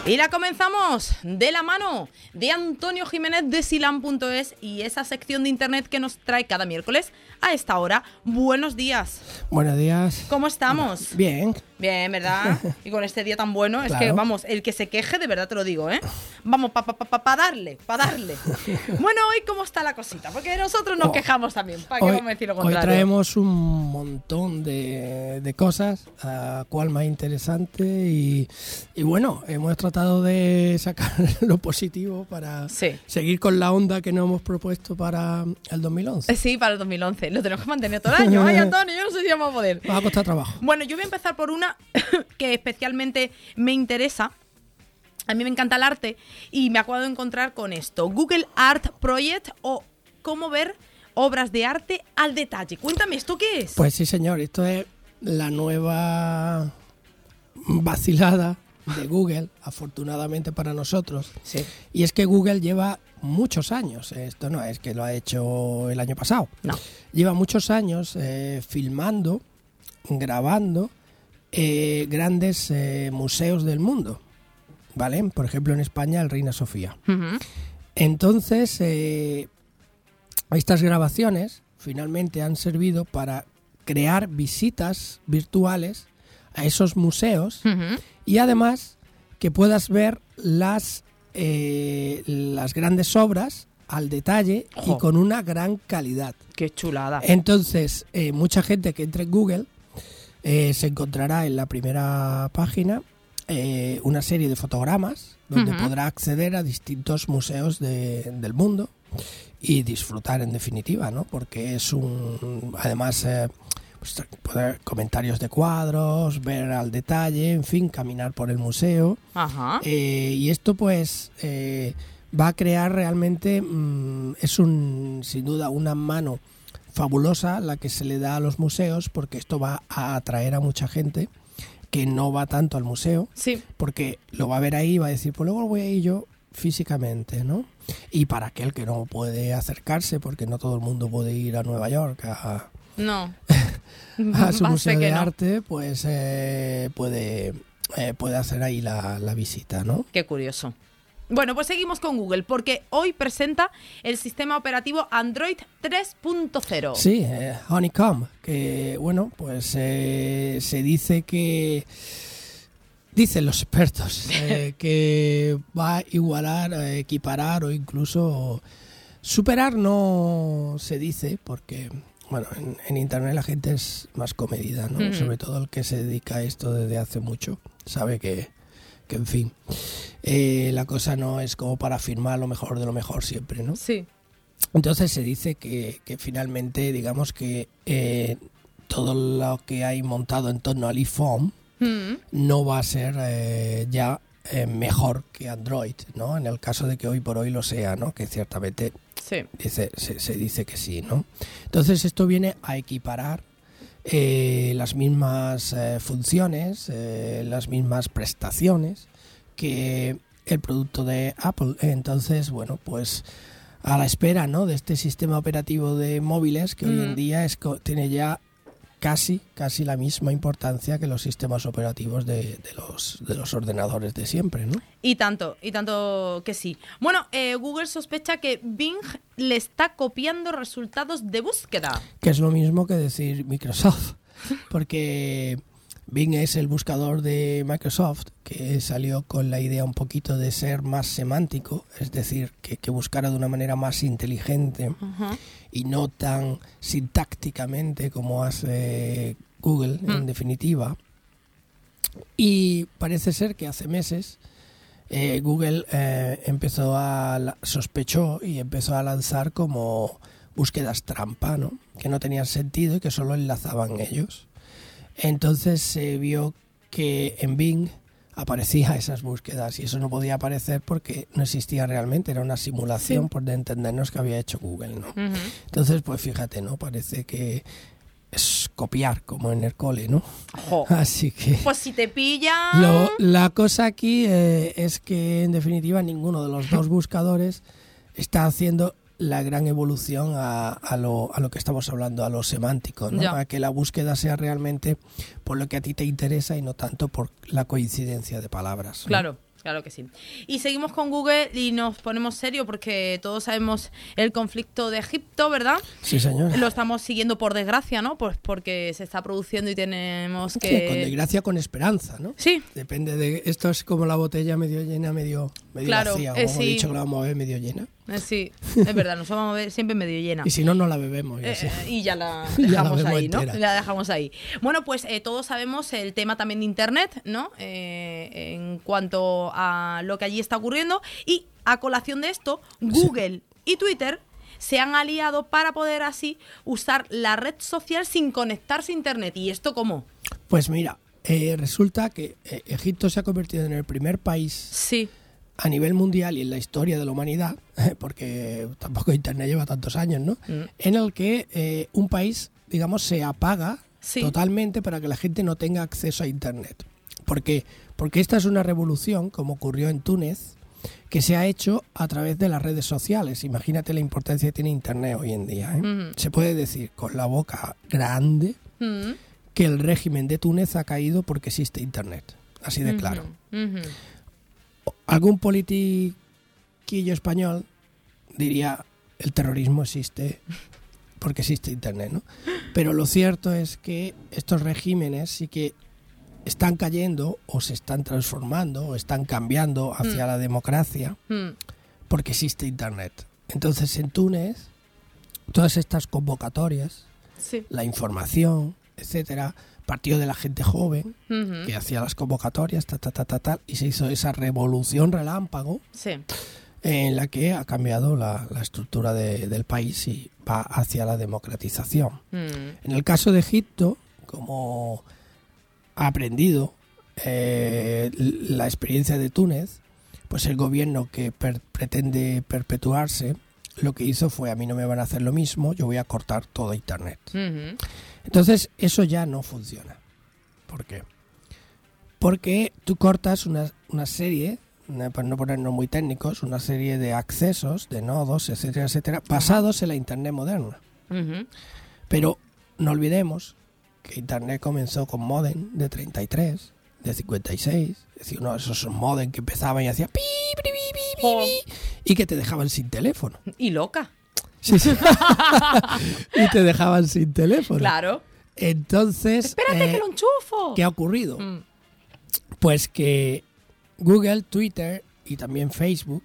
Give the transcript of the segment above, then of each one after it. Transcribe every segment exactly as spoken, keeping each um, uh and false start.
Y la comenzamos de la mano de Antonio Jiménez de Silan punto es y esa sección de internet que nos trae cada miércoles a esta hora. Buenos días. Buenos días. ¿Cómo estamos? Bien. Bien, ¿verdad? Y con este día tan bueno, es Claro. que, vamos, el que se queje, de verdad te lo digo, ¿eh? Vamos, para pa, pa, pa darle, para darle. Bueno, hoy, ¿cómo está la cosita? Porque nosotros nos Oh. quejamos también, ¿para qué Hoy, vamos a decir lo hoy contrario? traemos un montón de, de cosas, a cuál más interesante y, y bueno, hemos tratado de sacar lo positivo para Sí. seguir con la onda que nos hemos propuesto para el dos mil once. Eh, Sí, para el dos mil once. Lo tenemos que mantener todo el año. Ay, Antonio, yo no sé si vamos a poder. Va a costar trabajo. Bueno, yo voy a empezar por una que especialmente me interesa. A mí me encanta el arte y me acabo de encontrar con esto. Google Art Project o cómo ver obras de arte al detalle. Cuéntame, ¿esto qué es? Pues sí, señor, esto es la nueva vacilada de Google, afortunadamente para nosotros. Sí. Y es que Google lleva muchos años, esto no es que lo ha hecho el año pasado, No. lleva muchos años eh, filmando, grabando eh, grandes eh, museos del mundo, ¿vale? Por ejemplo, en España, el Reina Sofía. Uh-huh. Entonces, eh, estas grabaciones finalmente han servido para crear visitas virtuales a esos museos Uh-huh. y además que puedas ver las, eh, las grandes obras al detalle Ojo. y con una gran calidad. Qué chulada. Entonces, eh, mucha gente que entre en Google eh, se encontrará en la primera página eh, una serie de fotogramas donde Ujú. podrá acceder a distintos museos de- del mundo y disfrutar en definitiva, ¿no? Porque es un, además, eh, pues, poder comentarios de cuadros, ver al detalle, en fin, caminar por el museo. Ajá. Eh, y esto pues eh, va a crear realmente, mm, es un sin duda una mano fabulosa la que se le da a los museos, porque esto va a atraer a mucha gente que no va tanto al museo, Sí. porque lo va a ver ahí y va a decir, pues luego voy a ir yo físicamente, ¿no? Y para aquel que no puede acercarse, porque no todo el mundo puede ir a Nueva York a, No. a su Va a museo ser que de no. arte, pues eh, puede, eh, puede hacer ahí la, la visita, ¿no? Qué curioso. Bueno, pues seguimos con Google, porque hoy presenta el sistema operativo Android tres punto cero. Sí, eh, Honeycomb, que bueno, pues eh, se dice que, dicen los expertos, eh, que va a igualar, a equiparar o incluso superar, no se dice, porque bueno, en, en internet la gente es más comedida, ¿no? Ujú. Sobre todo el que se dedica a esto desde hace mucho, sabe que, que en fin, eh, la cosa no es como para afirmar lo mejor de lo mejor siempre, ¿no? Sí. Entonces se dice que, que finalmente, digamos que eh, todo lo que hay montado en torno al iPhone Mm. no va a ser eh, ya eh, mejor que Android, ¿no? En el caso de que hoy por hoy lo sea, ¿no? Que ciertamente Sí. dice, se, se dice que sí, ¿no? Entonces esto viene a equiparar eh, las mismas eh, funciones, eh, las mismas prestaciones que el producto de Apple. Entonces, bueno, pues a la espera, ¿no? De este sistema operativo de móviles que hoy en Mm. día es, co- tiene ya casi casi la misma importancia que los sistemas operativos de, de los de los ordenadores de siempre, ¿no? Y tanto, y tanto que sí. Bueno, eh, Google sospecha que Bing le está copiando resultados de búsqueda. Que es lo mismo que decir Microsoft, porque Bing es el buscador de Microsoft que salió con la idea un poquito de ser más semántico, es decir, que, que buscara de una manera más inteligente Ajá. y no tan sintácticamente como hace Google, en Mm. definitiva. Y parece ser que hace meses eh, Google eh, empezó a la- sospechó y empezó a lanzar como búsquedas trampa, ¿no? Que no tenían sentido y que solo enlazaban ellos. Entonces se vio que en Bing aparecían esas búsquedas y eso no podía aparecer porque no existía realmente, era una simulación Sí. por de entendernos que había hecho Google, ¿no? Ujú. Entonces, pues fíjate, ¿no? Parece que es copiar como en el cole, ¿no? Jo. Así que Pues si te pillan... lo- la cosa aquí eh, es que en definitiva ninguno de los dos buscadores está haciendo la gran evolución a, a, lo, a lo que estamos hablando, a lo semántico, ¿no? Ya. A que la búsqueda sea realmente por lo que a ti te interesa y no tanto por la coincidencia de palabras, ¿no? Claro. Claro que sí. Y seguimos con Google y nos ponemos serio porque todos sabemos el conflicto de Egipto, ¿verdad? Sí, señor. Lo estamos siguiendo por desgracia, ¿no? Pues porque se está produciendo y tenemos que... Sí, con desgracia, con esperanza, ¿no? Sí. Depende de... Esto es como la botella medio llena, medio, medio claro, vacía. eh, Como sí. he dicho que la vamos a ver medio llena. Eh, sí, es verdad, nos vamos a ver siempre medio llena. Y si no, no la bebemos. Y, así. Eh, y ya la Ya la dejamos vemos ahí, ¿no? entera. La dejamos ahí. Bueno, pues eh, todos sabemos el tema también de Internet, ¿no? Eh, en cuanto a lo que allí está ocurriendo. Y a colación de esto, Google y Twitter se han aliado para poder así usar la red social sin conectarse a Internet. ¿Y esto cómo? Pues mira, eh, resulta que eh, Egipto se ha convertido en el primer país Sí. a nivel mundial y en la historia de la humanidad, porque tampoco Internet lleva tantos años, ¿no? Mm. En el que eh, un país, digamos, se apaga Sí. totalmente para que la gente no tenga acceso a Internet. ¿Por qué? Porque esta es una revolución, como ocurrió en Túnez, que se ha hecho a través de las redes sociales. Imagínate la importancia que tiene Internet hoy en día, ¿eh? Ujú. Se puede decir con la boca grande Mm. que el régimen de Túnez ha caído porque existe Internet. Así de claro. Ujú, ujú. Algún politiquillo español diría el terrorismo existe porque existe Internet, ¿no? Pero lo cierto es que estos regímenes sí que están cayendo o se están transformando o están cambiando hacia Mm. la democracia Mm. porque existe Internet. Entonces en Túnez todas estas convocatorias, Sí. la información, etcétera, partió de la gente joven Ujú. que hacía las convocatorias, ta, ta, ta, ta, ta, y se hizo esa revolución relámpago Sí. en la que ha cambiado la, la estructura de- del país y va hacia la democratización. Mm. En el caso de Egipto, como ha aprendido eh, l- la experiencia de Túnez, pues el gobierno que per- pretende perpetuarse, lo que hizo fue: a mí no me van a hacer lo mismo, yo voy a cortar todo Internet. Ujú. Entonces, eso ya no funciona. ¿Por qué? Porque tú cortas una, una serie, una- para no ponernos muy técnicos, una serie de accesos, de nodos, etcétera, etcétera, basados en la Internet moderna. Ujú. Pero no olvidemos que Internet comenzó con modem de treinta y tres, de cincuenta y seis, es decir, uno de esos modem que empezaban y hacía pi, pi, pi, pi, pi, Jo. pi, y que te dejaban sin teléfono. Y loca. Sí, sí. Y te dejaban sin teléfono. Claro. Entonces, Espérate eh, que lo enchufo. ¿qué ha ocurrido? Mm. Pues que Google, Twitter y también Facebook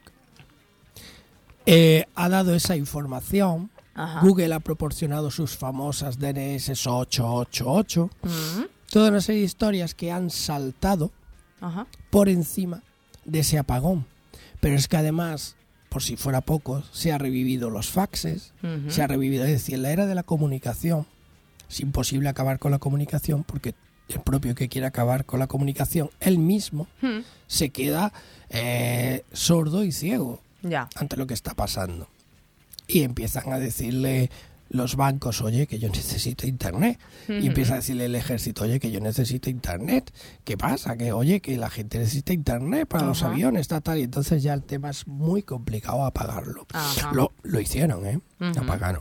eh, ha dado esa información. Ajá. Google ha proporcionado sus famosas D N S ocho ocho ocho. Mm. Toda una serie de historias que han saltado Ajá. por encima de ese apagón. Pero es que además, por si fuera poco, se ha revivido los faxes, Ujú. se ha revivido, es decir, en la era de la comunicación es imposible acabar con la comunicación porque el propio que quiere acabar con la comunicación, él mismo, Mm. se queda eh, sordo y ciego Ya. ante lo que está pasando. Y empiezan a decirle los bancos: oye, que yo necesito Internet. Ujú. Y empieza a decirle el ejército: oye, que yo necesito Internet. ¿Qué pasa? Que oye, que la gente necesita Internet para los Ajá. aviones, tal, tal. Y entonces ya el tema es muy complicado apagarlo. Ajá. Lo, lo hicieron, ¿eh? Ujú. Lo apagaron.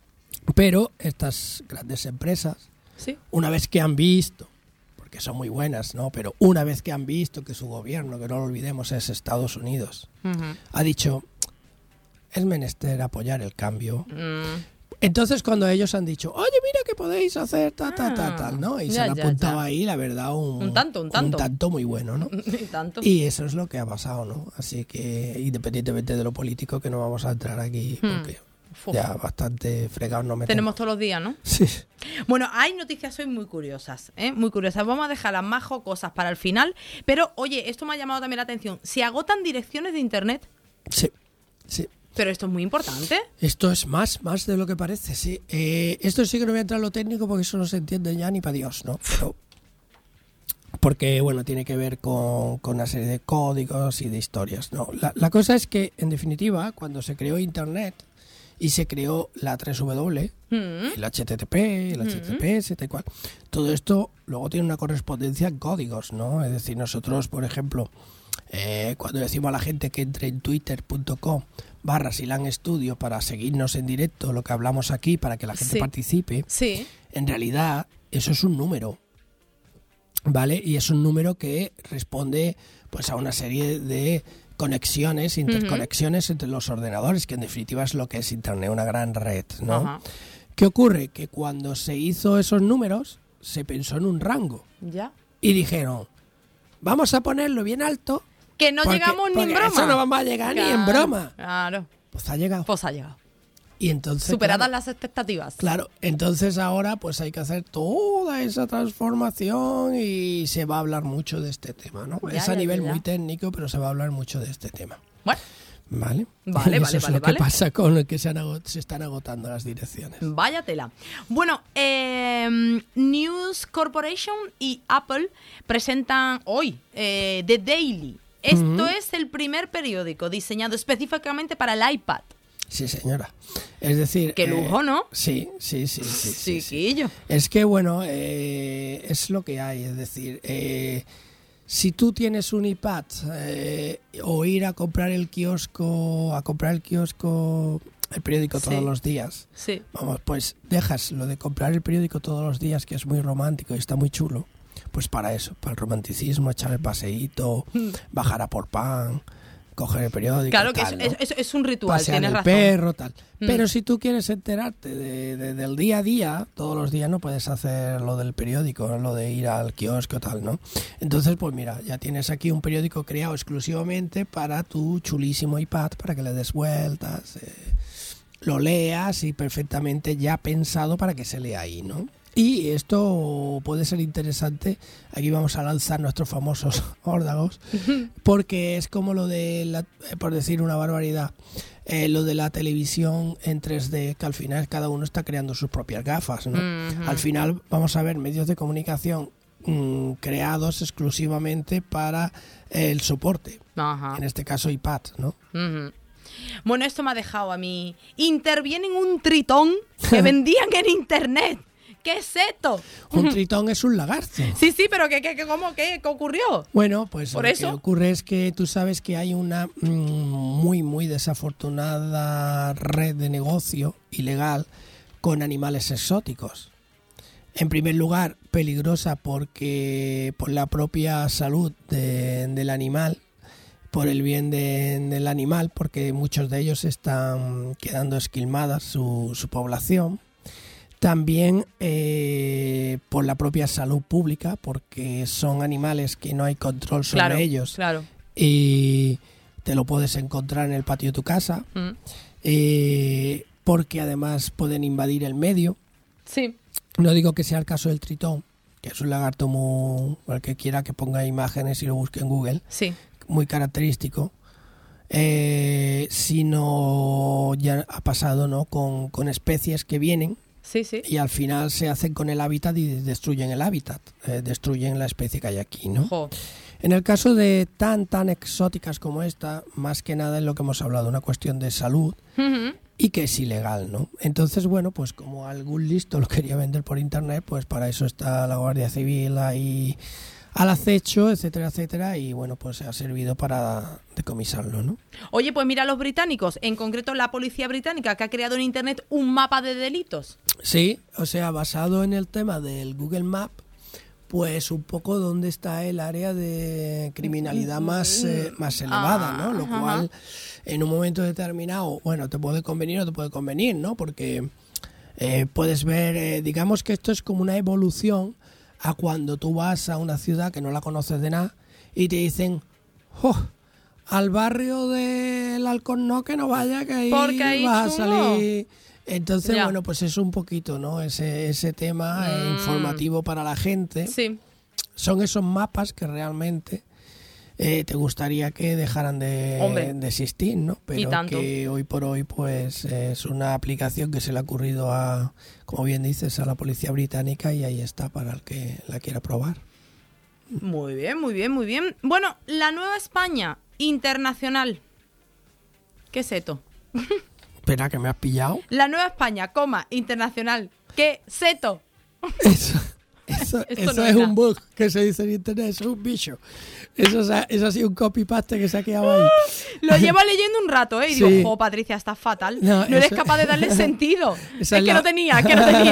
Pero estas grandes empresas, Sí. una vez que han visto, porque son muy buenas, ¿no? Pero una vez que han visto que su gobierno, que no lo olvidemos, es Estados Unidos, Ujú. ha dicho: es menester apoyar el cambio. Mm. Entonces, cuando ellos han dicho: oye, mira que podéis hacer ta, ta, ta, Ah, tal, ¿no? Y ya, se han ya, apuntado ya. ahí, la verdad, un, Un tanto, un tanto. muy bueno, ¿no? Y tanto. Y eso es lo que ha pasado, ¿no? Así que, independientemente de lo político, que no vamos a entrar aquí, Hmm. porque Fu. ya bastante fregados no metemos. Tenemos todos los días, ¿no? Sí. Bueno, hay noticias hoy muy curiosas, ¿eh? Muy curiosas. Vamos a dejar las más jocosas para el final. Pero, oye, esto me ha llamado también la atención. Se agotan direcciones de Internet, Sí, sí. pero esto es muy importante. Esto es más, más de lo que parece, sí. Eh, esto sí que no voy a entrar en lo técnico porque eso no se entiende ya ni para Dios, ¿no? Pero porque, bueno, tiene que ver con, con una serie de códigos y de historias, ¿no? La, la cosa es que, en definitiva, cuando se creó Internet y se creó la tres W, Mm. el H T T P, el H T T P S, tal cual, todo esto luego tiene una correspondencia en códigos, ¿no? Es decir, nosotros, por ejemplo, eh, cuando decimos a la gente que entre en twitter punto com barra Silán Studio para seguirnos en directo, lo que hablamos aquí, para que la gente Sí. participe, Sí. en realidad eso es un número. ¿vale? Y es un número que responde pues a una serie de conexiones, interconexiones uh-huh. entre los ordenadores, que en definitiva es lo que es Internet, una gran red, ¿no? Uh-huh. ¿Qué ocurre? Que cuando se hizo esos números, se pensó en un rango. ¿Ya? Y dijeron, vamos a ponerlo bien alto. Que no porque, llegamos ni en broma. Eso no vamos a llegar claro, ni en broma. Claro. Pues ha llegado. Pues ha llegado. Y entonces, superadas claro, las expectativas. Claro, entonces ahora pues hay que hacer toda esa transformación y se va a hablar mucho de este tema, ¿no? Ya, es a ya, nivel ya. muy técnico, pero se va a hablar mucho de este tema. Bueno. Vale, vale, eso vale, es vale, lo vale. que pasa con el que se, han agot- se están agotando las direcciones. Vaya tela. Bueno, eh, News Corporation y Apple presentan hoy eh, The Daily. Esto uh-huh. es el primer periódico diseñado específicamente para el iPad. Sí, señora. Es decir... Qué lujo, eh, ¿no? Sí, sí, sí. sí, sí, Chiquillo. sí. Es que, bueno, eh, es lo que hay. Es decir, eh, si tú tienes un iPad eh, o ir a comprar el kiosco, a comprar el kiosco, el periódico sí. todos los días, sí. vamos, pues dejas lo de comprar el periódico todos los días, que es muy romántico y está muy chulo, pues para eso, para el romanticismo, echar el paseíto, bajar a por pan... coger el periódico, claro que tal, es, ¿no? es, es un ritual, pasear tienes el razón. perro, tal. Mm. Pero si tú quieres enterarte de, de, del día a día, todos los días no puedes hacer lo del periódico, ¿no? Lo de ir al kiosco, tal, ¿no? Entonces, pues mira, ya tienes aquí un periódico creado exclusivamente para tu chulísimo iPad, para que le des vueltas, eh, lo leas y perfectamente ya pensado para que se lea ahí, ¿no? Y esto puede ser interesante. Aquí vamos a lanzar nuestros famosos órdagos, porque es como lo de, la, por decir una barbaridad, eh, lo de la televisión en tres D, que al final cada uno está creando sus propias gafas, ¿no? Uh-huh. Al final vamos a ver medios de comunicación mmm, creados exclusivamente para el soporte, uh-huh. en este caso iPad, ¿no? Uh-huh. Bueno, esto me ha dejado a mí. Intervienen un tritón que vendían en internet. ¿Qué es esto? Un tritón es un lagarto. Sí, sí, pero ¿qué, qué, qué, cómo, qué, qué ocurrió? Bueno, pues ¿Por lo eso? que ocurre es que tú sabes que hay una mmm, muy, muy desafortunada red de negocio ilegal con animales exóticos. En primer lugar, peligrosa porque por la propia salud de, del animal, por el bien de, del animal, porque muchos de ellos están quedando esquilmadas su, su población. También eh, por la propia salud pública, porque son animales que no hay control sobre claro, ellos. Claro. Y te lo puedes encontrar en el patio de tu casa. Mm. Eh, porque además pueden invadir el medio. Sí. No digo que sea el caso del tritón, que es un lagarto muy... el que quiera que ponga imágenes y lo busque en Google. Sí. Muy característico. Eh, sino ya ha pasado, ¿no? con, con especies que vienen. Sí, sí. Y al final se hacen con el hábitat y destruyen el hábitat, eh, destruyen la especie que hay aquí, ¿no? Jo. En el caso de tan, tan exóticas como esta, más que nada es lo que hemos hablado, una cuestión de salud uh-huh. y que es ilegal, ¿no? Entonces, bueno, pues como algún listo lo quería vender por internet, pues para eso está la Guardia Civil ahí al acecho, etcétera, etcétera, y bueno, pues ha servido para decomisarlo, ¿no? Oye, pues mira, los británicos, en concreto la policía británica, que ha creado en internet un mapa de delitos. Sí, o sea, basado en el tema del Google Map, pues un poco dónde está el área de criminalidad más, eh, más elevada, ¿no? Lo cual, en un momento determinado, bueno, te puede convenir o te puede convenir, ¿no? Porque eh, puedes ver, eh, digamos que esto es como una evolución a cuando tú vas a una ciudad que no la conoces de nada y te dicen, ¡oh! Al barrio del Alcornón que no vaya, que ahí, ahí vas chungo. a salir. Entonces, ya. bueno, pues es un poquito, ¿no? Ese, ese tema mm. eh, informativo para la gente. Sí. Son esos mapas que realmente eh, te gustaría que dejaran de, de existir, ¿no? Pero que hoy por hoy, pues, es una aplicación que se le ha ocurrido a, como bien dices, a la policía británica y ahí está para el que la quiera probar. Muy bien, muy bien, muy bien. Bueno, la Nueva España internacional. ¿Qué es esto? Espera, que me has pillado. La Nueva España, coma, internacional. ¿Qué seto? Eso, eso, eso no es un bug que se dice en internet, eso es un bicho. Eso, eso ha sido un copy-paste que se ha quedado ahí. Lo llevo leyendo un rato, ¿eh? Y sí. digo, jo, Patricia, estás fatal. No, no eres eso, capaz de darle sentido. Es que es la, no tenía, es que no tenía.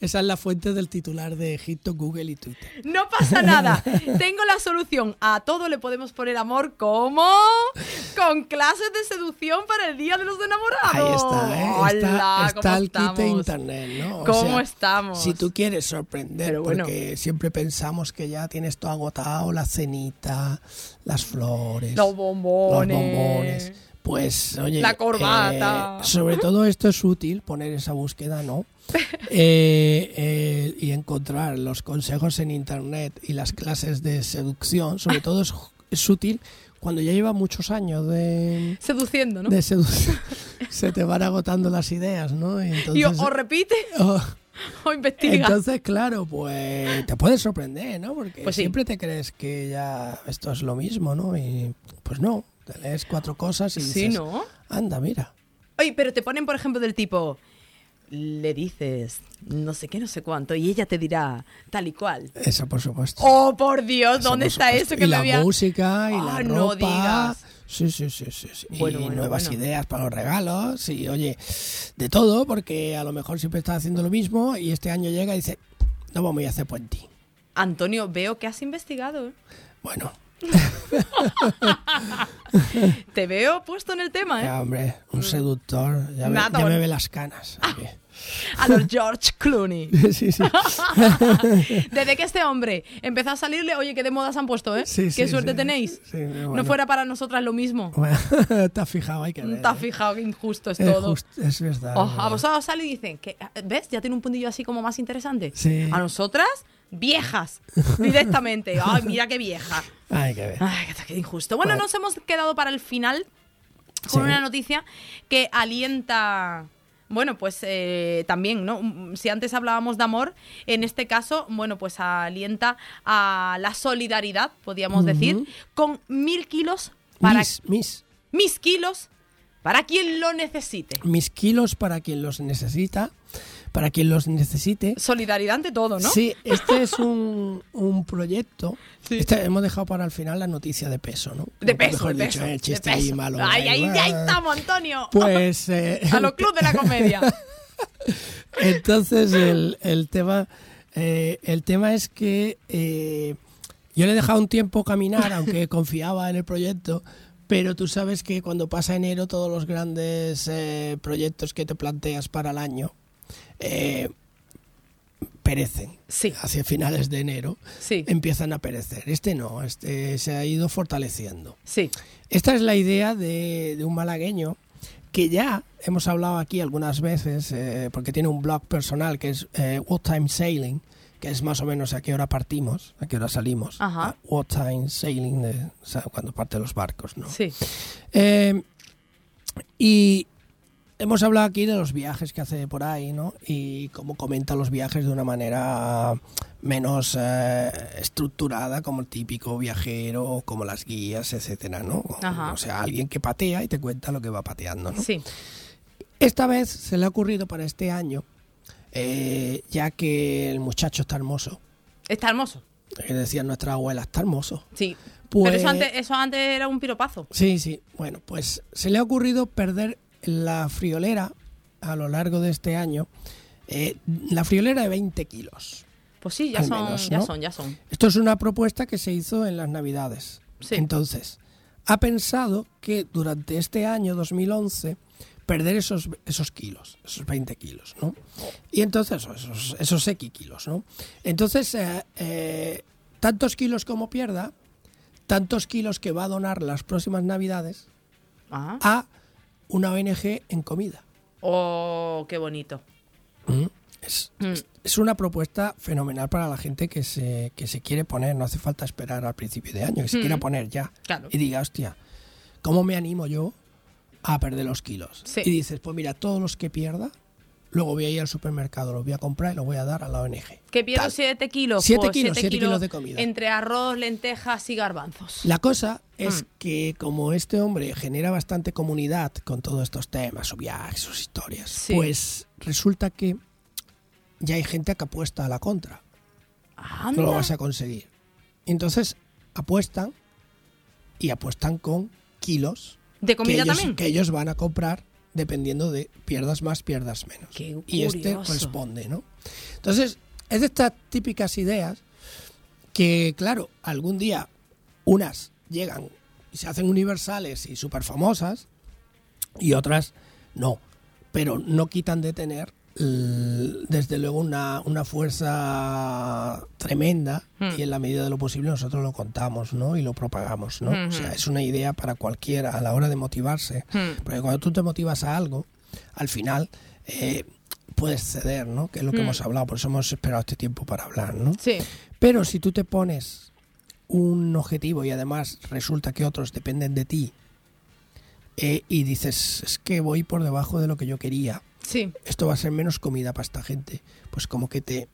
esa es la fuente del titular de Egipto, Google y Twitter. No pasa nada. Tengo la solución. A todo le podemos poner amor. ¿Cómo? Con clases de seducción para el Día de los Enamorados. Ahí está, ¿eh? Hola, está está el estamos? kit de internet, ¿no? O ¿Cómo sea, estamos? Si tú quieres sorprender, Pero bueno. porque siempre pensamos que ya tienes todo agotado, la cenita, las flores, Los bombones. los bombones. Pues, oye, La corbata. eh, sobre todo esto es útil, poner esa búsqueda, ¿no? Eh, eh, y encontrar los consejos en internet y las clases de seducción, sobre todo es, es útil cuando ya lleva muchos años de, Seduciendo, ¿no? de seducción. Se te van agotando las ideas, ¿no? Y entonces, Y o, o repite oh, o investiga. entonces, claro, pues te puede sorprender, ¿no? Porque Pues sí. siempre te crees que ya esto es lo mismo, ¿no? Y pues no, te lees cuatro cosas y Sí, dices, ¿no? anda, mira. Oye, pero te ponen, por ejemplo, del tipo... Le dices no sé qué, no sé cuánto, y ella te dirá tal y cual. Eso, por supuesto. ¡Oh, por Dios! Eso, ¿Dónde por está supuesto. eso que y me la había...? música y Ah, la no ropa. digas. Sí, sí, sí, sí, sí. Bueno, y bueno, nuevas bueno. ideas para los regalos. Y oye, de todo, porque a lo mejor siempre estás haciendo lo mismo y este año llega y dice, no vamos a ir a hacer puente. Antonio, veo que has investigado. ¿eh? Bueno, Te veo puesto en el tema, ¿eh? ya, hombre, un seductor. Ya, me, Nada, ya me bueno. ve las canas. aquí. A los George Clooney. Sí, sí. Desde que este hombre empezó a salirle, oye, qué de moda se han puesto, ¿eh? Sí, Qué sí, suerte sí. tenéis. Sí, bueno. No fuera para nosotras lo mismo. Bueno, te has fijado, hay que ver. ¿Te has ¿eh? fijado qué injusto es Es, todo? just- es verdad. Oh, es a verdad. vosotros sale y dicen, que, ¿ves? Ya tiene un puntillo así como más interesante. Sí. A nosotras, viejas, directamente. Ay, mira qué vieja. Hay que ver. Ay, qué, qué injusto. Bueno, Bueno. nos hemos quedado para el final con Sí. una noticia que alienta... Bueno, pues eh, también, ¿no? Si antes hablábamos de amor, en este caso, bueno, pues alienta a la solidaridad, podríamos Ujú. decir, con mil kilos para... Mis, mis. Mis kilos para quien lo necesite. Mis kilos para quien los necesita, para quien los necesite. Solidaridad ante todo, ¿no? Sí, este es un, un proyecto. Sí. Este, hemos dejado para el final la noticia de peso, ¿no? De O peso, mejor de dicho, peso. el de chiste peso. ahí malo. Ay, ahí, ahí, ahí va. estamos, Antonio. Pues eh, A los clubes de la comedia. entonces el, el tema eh, el tema es que eh, yo le he dejado un tiempo caminar, aunque confiaba en el proyecto, pero tú sabes que cuando pasa enero todos los grandes eh, proyectos que te planteas para el año eh, perecen. Sí. Hacia finales de enero Sí, empiezan a perecer. Este no, este se ha ido fortaleciendo. sí. Esta es la idea de, de un malagueño que ya hemos hablado aquí algunas veces, eh, porque tiene un blog personal que es eh, What Time Sailing, que es más o menos a qué hora partimos, a qué hora salimos. Ajá. Ah, What Time Sailing, de, o sea, cuando parten los barcos, ¿no? Sí. Eh, y hemos hablado aquí de los viajes que hace por ahí, ¿no? Y cómo comenta los viajes de una manera menos eh, estructurada, como el típico viajero, como las guías, etcétera, ¿no? Ajá. O sea, alguien que patea y te cuenta lo que va pateando, ¿no? Sí. Esta vez se le ha ocurrido para este año, eh, ya que el muchacho está hermoso, Está hermoso. que decía nuestra abuela, está hermoso. Sí. Pues- Pero eso antes, eso antes era un piropazo. Sí, sí. Bueno, pues se le ha ocurrido perder la friolera a lo largo de este año, eh, la friolera de veinte kilos. Pues sí, ya Al son, menos, ya ¿no? son, ya son. Esto es una propuesta que se hizo en las Navidades. Sí. Entonces, ha pensado que durante este año dos mil once perder esos, esos kilos, esos veinte kilos, ¿no? Y entonces, esos, esos X kilos, ¿no? Entonces, eh, eh, tantos kilos como pierda, tantos kilos que va a donar las próximas Navidades Ajá. a una O N G en comida. Oh, qué bonito. ¿Mm? Es, Mm. es- es una propuesta fenomenal para la gente que se, que se quiere poner, no hace falta esperar al principio de año, que se Mm. quiera poner ya. Claro. Y diga, hostia, ¿cómo me animo yo a perder los kilos? Sí. Y dices, pues mira, todos los que pierda, luego voy a ir al supermercado, los voy a comprar y los voy a dar a la O N G. Que pierdo Tal. siete kilos. Siete pues kilos, siete kilos de comida. Entre arroz, lentejas y garbanzos. La cosa es Mm. que como este hombre genera bastante comunidad con todos estos temas, sus viajes, sus historias, Sí. pues resulta que ya hay gente que apuesta a la contra. Anda. No lo vas a conseguir. Entonces apuestan y apuestan con kilos ¿De que comida ellos, también? que ellos van a comprar dependiendo de pierdas más, pierdas menos. Qué y este curioso. responde, ¿no? Entonces, es de estas típicas ideas que, claro, algún día unas llegan y se hacen universales y súper famosas y otras no, pero no quitan de tener desde luego una, una fuerza tremenda hmm. y en la medida de lo posible nosotros lo contamos, ¿no? Y lo propagamos, ¿no? Hmm. O sea, es una idea para cualquiera a la hora de motivarse, hmm. porque cuando tú te motivas a algo, al final eh, puedes ceder, ¿no? Que es lo que hmm. hemos hablado, por eso hemos esperado este tiempo para hablar, ¿no? Sí. Pero si tú te pones un objetivo y además resulta que otros dependen de ti eh, y dices, es que voy por debajo de lo que yo quería, sí. esto va a ser menos comida para esta gente, pues como que te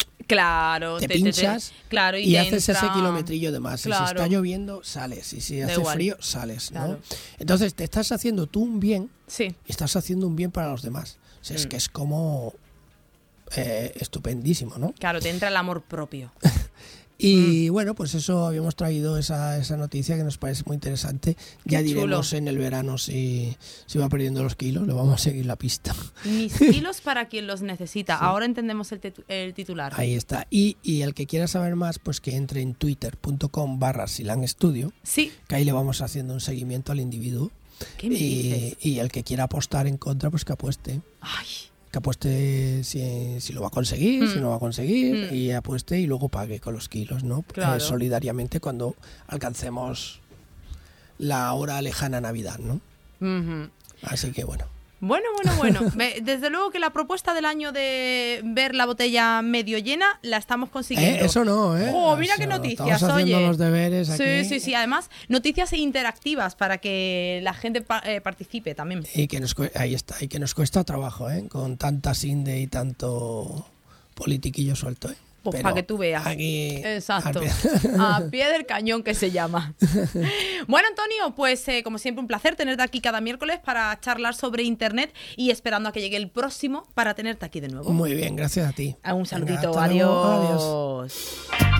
claro te te, pinchas te, te, claro, y, y te haces entra... ese kilometrillo de más. Claro. Y si está lloviendo, sales, y si da hace igual. frío, sales, ¿no? Claro. Entonces te estás haciendo tú un bien sí. y estás haciendo un bien para los demás. O sea, mm. es que es como eh, estupendísimo, ¿no? Claro, te entra el amor propio. Y mm. bueno, pues eso, habíamos traído esa, esa noticia que nos parece muy interesante. Ya Qué diremos chulo. En el verano si, si va perdiendo los kilos, le vamos a seguir la pista. Mis kilos para quien los necesita. Sí. Ahora entendemos el, titu- el titular. Ahí está. Y, y el que quiera saber más, pues que entre en twitter.com barra Silan Studio. Sí. Que ahí le vamos haciendo un seguimiento al individuo. ¿Qué me y, dices? y el que quiera apostar en contra, pues que apueste. Ay. Que apueste si, si lo va a conseguir, mm. si no va a conseguir, mm. y apueste y luego pague con los kilos, ¿no? Claro. Eh, solidariamente cuando alcancemos la hora lejana Navidad, ¿no? Uh-huh. Así que bueno. Bueno, bueno, bueno. Desde luego que la propuesta del año de ver la botella medio llena la estamos consiguiendo. ¿Eh? Eso no, ¿eh? ¡Oh, mira eso, qué noticias! Estamos haciendo oye. los deberes aquí. Sí, sí, sí. Además, noticias interactivas para que la gente pa- eh, participe también. Y que nos, ahí está. Y que nos cuesta trabajo, ¿eh? Con tanta sinde y tanto politiquillo suelto, ¿eh? Pues para que tú veas. Aquí, exacto. Pie. A pie del cañón, que se llama. Bueno, Antonio, pues eh, como siempre un placer tenerte aquí cada miércoles para charlar sobre internet y esperando a que llegue el próximo para tenerte aquí de nuevo. Muy bien, gracias a ti. Un saludito, Venga, adiós. Adiós.